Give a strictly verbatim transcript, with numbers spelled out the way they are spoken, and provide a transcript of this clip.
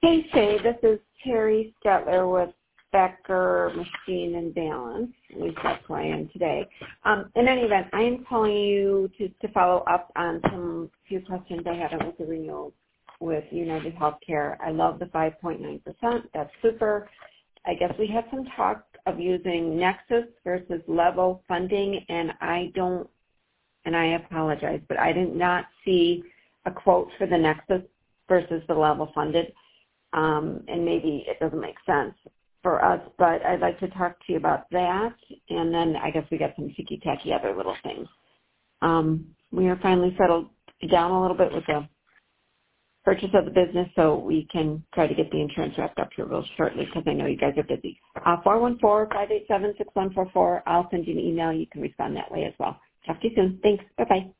Hey, Shay, this is Terry Stetler with Becker Machine and Balance. At least that's who I am today. Um, in any event, I am calling you to, to follow up on some few questions I had with the renewal with United Healthcare. I love the five point nine percent. That's super. I guess we had some talk of using Nexus versus level funding, and I don't, and I apologize, but I did not see a quote for the Nexus versus the level funded. Um, and maybe it doesn't make sense for us, but I'd like to talk to you about that. And then I guess we got some ticky-tacky other little things. Um, we are finally settled down a little bit with the purchase of the business, so we can try to get the insurance wrapped up here real shortly because I know you guys are busy. Uh, four one four, five eight seven, six one four four. I'll send you an email. You can respond that way as well. Talk to you soon. Thanks. Bye-bye.